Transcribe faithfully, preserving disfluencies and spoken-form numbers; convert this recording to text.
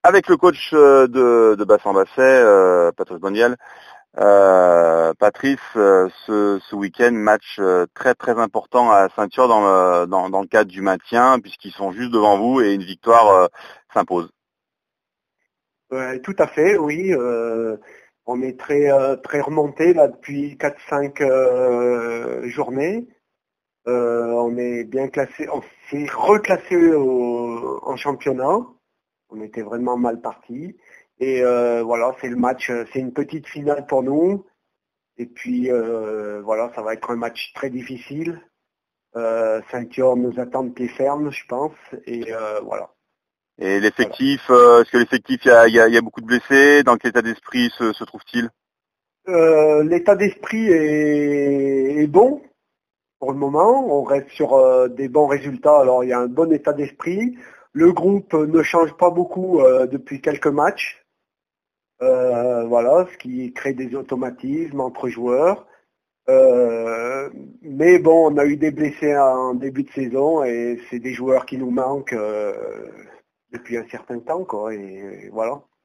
avec le coach euh, de, de Bassin-Basset, euh, Patrice Boniel. Euh, Patrice, euh, ce, ce week-end, match euh, très très important à Saint-Thior dans le, dans, dans le cadre du maintien, puisqu'ils sont juste devant vous et une victoire euh, s'impose. Ouais, tout à fait, oui. Euh, on est très euh, très remonté là depuis quatre cinq euh, journées. Euh, on est bien classé, on s'est reclassé au- en championnat. On était vraiment mal parti. Et euh, voilà, c'est le match, euh, c'est une petite finale pour nous. Et puis euh, voilà, ça va être un match très difficile. Euh, Saint-Thior nous attend de pied ferme, je pense. Et euh, voilà. Et Voilà. l'effectif, euh, est-ce que l'effectif, il y a, il y, a, il y a beaucoup de blessés? Dans quel état d'esprit se, se trouve-t-il? Euh, l'état d'esprit est, est bon pour le moment. On reste sur euh, des bons résultats. Alors il y a un bon état d'esprit. Le groupe ne change pas beaucoup euh, depuis quelques matchs. Euh, voilà, ce qui crée des automatismes entre joueurs. Euh, mais bon, on a eu des blessés en début de saison et c'est des joueurs qui nous manquent euh, depuis un certain temps, quoi. Et, et voilà.